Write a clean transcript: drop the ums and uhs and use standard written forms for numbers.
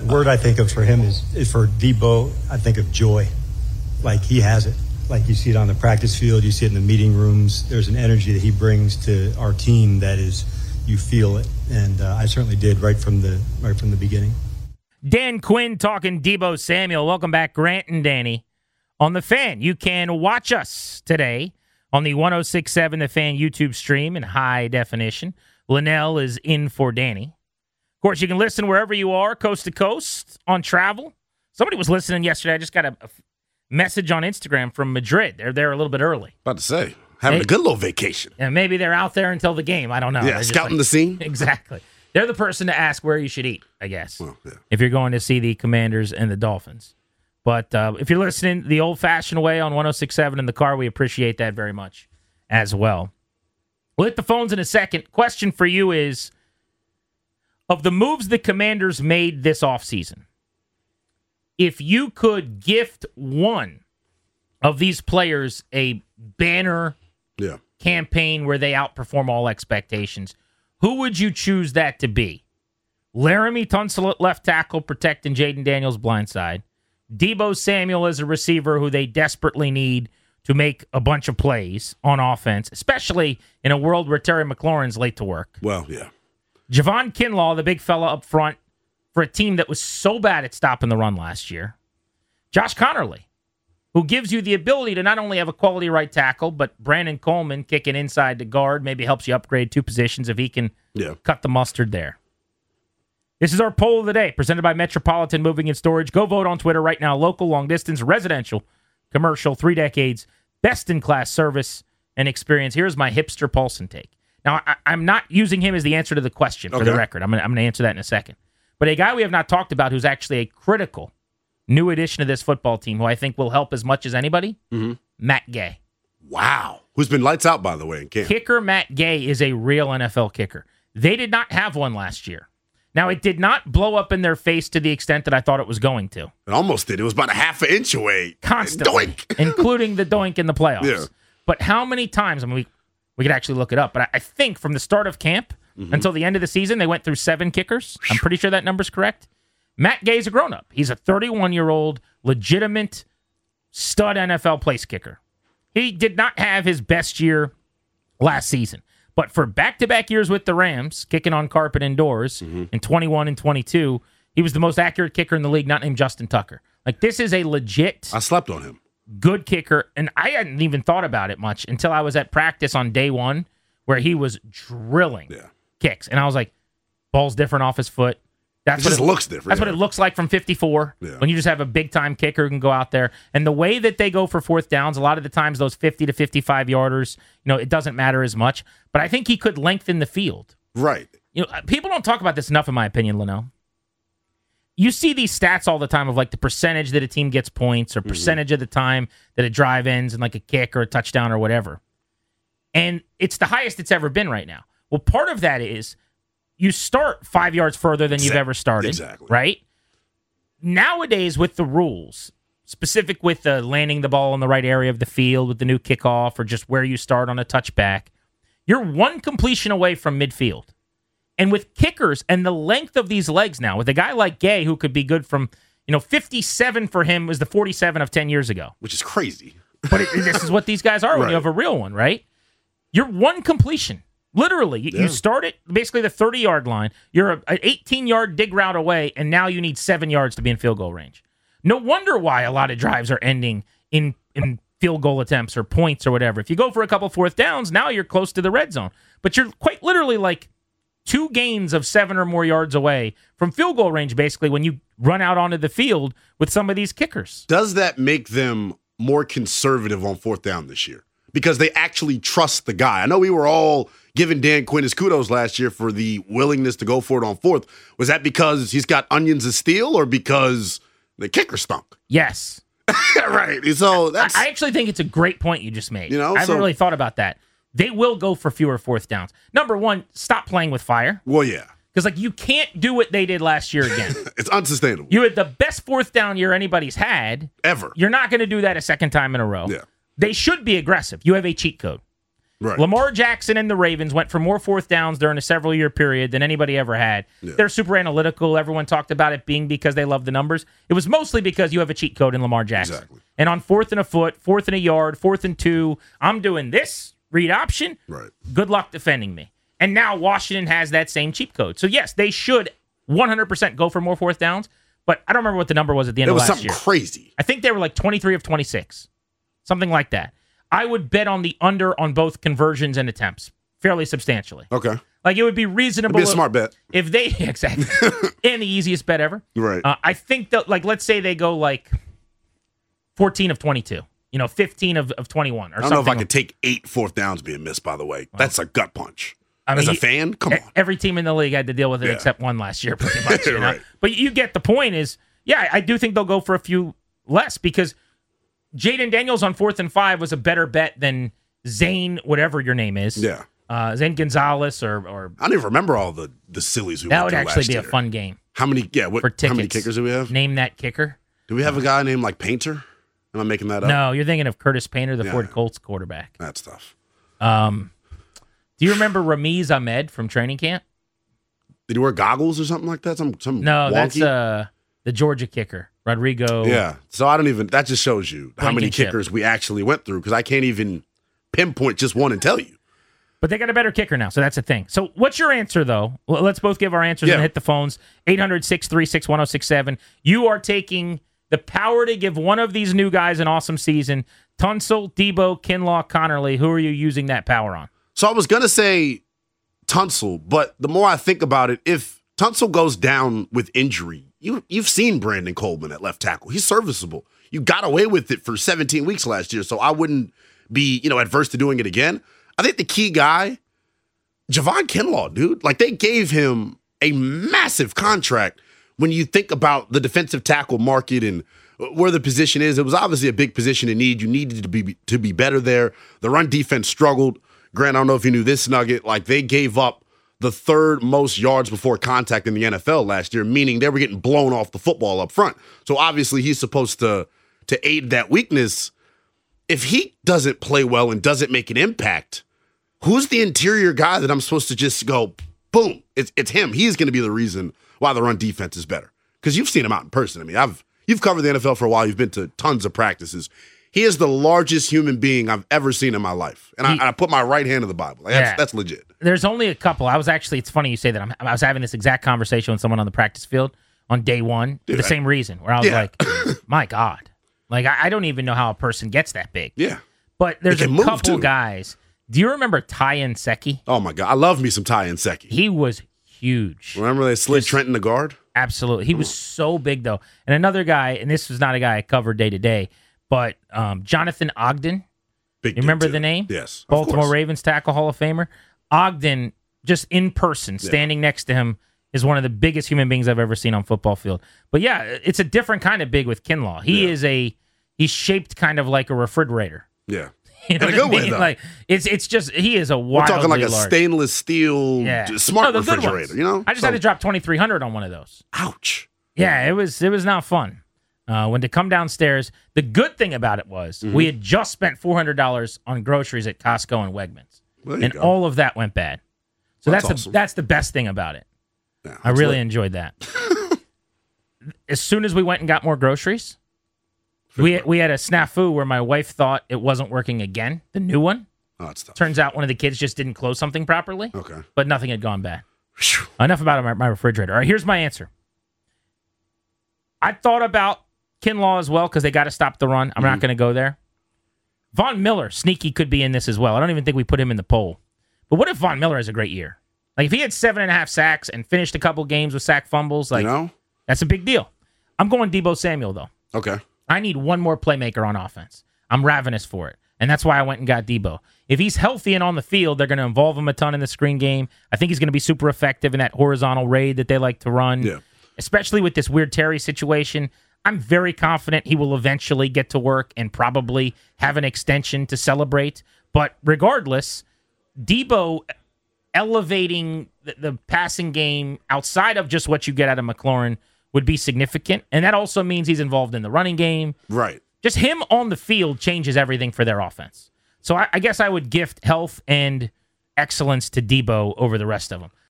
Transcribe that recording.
The word I think of for him is for Debo, I think of joy. Like he has it. Like you see it on the practice field, you see it in the meeting rooms. There's an energy that he brings to our team that is, you feel it. And I certainly did right from the beginning. Dan Quinn talking Debo Samuel. Welcome back, Grant and Danny, on The Fan. You can watch us today on the 106.7 The Fan YouTube stream in high definition. Linnell is in for Danny. Of course, you can listen wherever you are, coast to coast, on travel. Somebody was listening yesterday. I just got a message on Instagram from Madrid. They're there a little bit early. About to say, having a good little vacation. And maybe they're out there until the game. I don't know. Yeah, scouting the scene. Exactly. They're the person to ask where you should eat, I guess, well, yeah. if you're going to see the Commanders and the Dolphins. But if you're listening the old-fashioned way on 106.7 in the car, we appreciate that very much as well. We'll hit the phones in a second. Question for you is, of the moves the Commanders made this offseason, if you could gift one of these players a banner campaign where they outperform all expectations, who would you choose that to be? Laramie Tunsil at left tackle protecting Jaden Daniels' blindside. Debo Samuel as a receiver who they desperately need to make a bunch of plays on offense, especially in a world where Terry McLaurin's late to work. Well, yeah. Javon Kinlaw, the big fella up front, for a team that was so bad at stopping the run last year. Josh Connerly, who gives you the ability to not only have a quality right tackle, but Brandon Coleman kicking inside to guard maybe helps you upgrade two positions if he can cut the mustard there. This is our poll of the day, presented by Metropolitan Moving and Storage. Go vote on Twitter right now. Local, long distance, residential, commercial, 3 decades, best-in-class service and experience. Here's my hipster Paulson take. Now, I'm not using him as the answer to the question, for the record. I'm going to answer that in a second. But a guy we have not talked about who's actually a critical new addition to this football team who I think will help as much as anybody, Matt Gay. Wow. Who's been lights out, by the way, in camp. Kicker Matt Gay is a real NFL kicker. They did not have one last year. Now, it did not blow up in their face to the extent that I thought it was going to. It almost did. It was about a half an inch away. Constantly. Doink. Including the doink in the playoffs. Yeah. But how many times, I mean, we could actually look it up, but I think from the start of camp until the end of the season, they went through 7 kickers. I'm pretty sure that number's correct. Matt Gay's a grown-up. He's a 31-year-old, legitimate stud NFL place kicker. He did not have his best year last season. But for back-to-back years with the Rams, kicking on carpet indoors in 21 and 22, he was the most accurate kicker in the league, not named Justin Tucker. Like, this is a legit... I slept on him. Good kicker, and I hadn't even thought about it much until I was at practice on day one where he was drilling kicks. And I was like, ball's different off his foot. It just looks different. That's what it looks like from 54 when you just have a big-time kicker who can go out there. And the way that they go for fourth downs, a lot of the times those 50 to 55-yarders, it doesn't matter as much. But I think he could lengthen the field. Right. People don't talk about this enough, in my opinion, Linnell. You see these stats all the time of like the percentage that a team gets points or percentage of the time that a drive ends in like a kick or a touchdown or whatever. And it's the highest it's ever been right now. Well, part of that is you start 5 yards further than you've ever started, right? Nowadays, with the rules, specific with the landing the ball in the right area of the field with the new kickoff or just where you start on a touchback, you're one completion away from midfield. And with kickers and the length of these legs now, with a guy like Gay who could be good from, 57 for him was the 47 of 10 years ago. Which is crazy. But this is what these guys are when you have a real one, right? You're one completion. Literally, you start at basically the 30-yard line. You're an 18-yard dig route away, and now you need 7 yards to be in field goal range. No wonder why a lot of drives are ending in field goal attempts or points or whatever. If you go for a couple fourth downs, now you're close to the red zone. But you're quite literally like 2 gains of 7 or more yards away from field goal range, basically, when you run out onto the field with some of these kickers. Does that make them more conservative on fourth down this year? Because they actually trust the guy. I know we were all giving Dan Quinn his kudos last year for the willingness to go for it on fourth. Was that because he's got onions of steel or because the kicker stunk? Yes. Right. So I actually think it's a great point you just made. I haven't really thought about that. They will go for fewer fourth downs. Number one, stop playing with fire. Well, yeah. Because you can't do what they did last year again. It's unsustainable. You had the best fourth down year anybody's had. Ever. You're not going to do that a second time in a row. Yeah. They should be aggressive. You have a cheat code. Right. Lamar Jackson and the Ravens went for more fourth downs during a several-year period than anybody ever had. Yeah. They're super analytical. Everyone talked about it being because they love the numbers. It was mostly because you have a cheat code in Lamar Jackson. Exactly. And on 4th and a foot, 4th and a yard, 4th and 2, I'm doing this, read option. Right. Good luck defending me. And now Washington has that same cheat code. So, yes, they should 100% go for more fourth downs, but I don't remember what the number was at the end of last year. It was something crazy. I think they were like 23 of 26, something like that. I would bet on the under on both conversions and attempts fairly substantially. Okay. Like, it would be reasonable. It'd be a smart bet. If they, exactly, and the easiest bet ever. Right. I think that, like, let's say they go like 14 of 22, 15 of 21 or something. I don't know if I could take 8 fourth downs being missed, by the way. That's a gut punch. I mean, as a fan, come on. Every team in the league had to deal with it except one last year, pretty much. Right. But you get the point is, yeah, I do think they'll go for a few less because Jaden Daniels on 4th and 5 was a better bet than Zane, whatever your name is. Yeah. Zane Gonzalez or I don't even remember all the sillies we that went would through actually last be a year. fun game. How many? Yeah. For tickets. How many kickers do we have? Name that kicker. Do we have a guy named like Painter? Am I making that up? No, you're thinking of Curtis Painter, the Ford Colts quarterback. That's tough. Do you remember Ramiz Ahmed from training camp? Did he wear goggles or something like that? Some No, wonky? that's the Georgia kicker, Rodrigo. Yeah. So I don't even. That just shows you how many Blankenship. kickers we actually went through because I can't even pinpoint just one and tell you. But they got a better kicker now, so that's the thing. So what's your answer, though? Well, let's both give our answers Yeah. and hit the phones. 800-636-1067. You are taking the power to give one of these new guys an awesome season. Tunsil, Debo, Kinlaw, Connerly. Who are you using that power on? So I was gonna say Tunsil, but the more I think about it, if Tunsil goes down with injury, you've seen Brandon Coleman at left tackle. He's serviceable. You got away with it for 17 weeks last year, so I wouldn't be adverse to doing it again. I think the key guy, Javon Kinlaw, dude. Like, they gave him a massive contract. When you think about the defensive tackle market and where the position is, it was obviously a big position in need. You needed to be better there. The run defense struggled. Grant, I don't know if you knew this nugget. Like, they gave up the third most yards before contact in the NFL last year, meaning they were getting blown off the football up front. So obviously he's supposed to aid that weakness. If he doesn't play well and doesn't make an impact, who's the interior guy that I'm supposed to just go, boom, it's him. He's going to be the reason why the run defense is better. Because you've seen him out in person. I mean, you've covered the NFL for a while. You've been to tons of practices. He is the largest human being I've ever seen in my life. And I put my right hand in the Bible. Like, that's legit. There's only a couple. It's funny you say that. I was having this exact conversation with someone on the practice field on day one for the same reason, where I was like, my God. Like, I don't even know how a person gets that big. Yeah. But there's a move, couple too. guys. Do you remember Ty Nseki? Oh, my God. I love me some Ty Nseki. He was huge. Remember they slid Trent in the guard? Absolutely. He was so big, though. And another guy, and this was not a guy I covered day to day, but Jonathan Ogden. Big You remember dude, the too. name? Yes. Of Baltimore course. Ravens tackle Hall of Famer. Ogden, just in person, standing next to him, is one of the biggest human beings I've ever seen on football field. But yeah, it's a different kind of big with Kinlaw. He's shaped kind of like a refrigerator. Yeah. You know In a what I good way, mean? though. Like it's just he is a We're wildly talking like a large. stainless steel smart No, the good refrigerator, ones. I just had to drop $2,300 on one of those. Ouch. Yeah, it was not fun. When to come downstairs, the good thing about it was we had just spent $400 on groceries at Costco and Wegmans, Well, there you and go. all of that went bad. So That's that's awesome. that's the best thing about it. Yeah, I really enjoyed that. As soon as we went and got more groceries, we had a snafu where my wife thought it wasn't working again, the new one. Oh, that's tough. Turns out one of the kids just didn't close something properly, Okay. but nothing had gone bad. Phew. Enough about my refrigerator. All right, here's my answer. I thought about Kinlaw as well because they got to stop the run. I'm not going to go there. Von Miller, sneaky, could be in this as well. I don't even think we put him in the poll. But what if Von Miller has a great year? Like, if he had 7.5 sacks and finished a couple games with sack fumbles, like, that's a big deal. I'm going Debo Samuel, though. Okay. I need one more playmaker on offense. I'm ravenous for it. And that's why I went and got Debo. If he's healthy and on the field, they're going to involve him a ton in the screen game. I think he's going to be super effective in that horizontal raid that they like to run. Yeah. Especially with this weird Terry situation. I'm very confident he will eventually get to work and probably have an extension to celebrate. But regardless, Debo elevating the passing game outside of just what you get out of McLaurin would be significant. And that also means he's involved in the running game. Right. Just him on the field changes everything for their offense. So I guess I would gift health and excellence to Debo over the rest of them.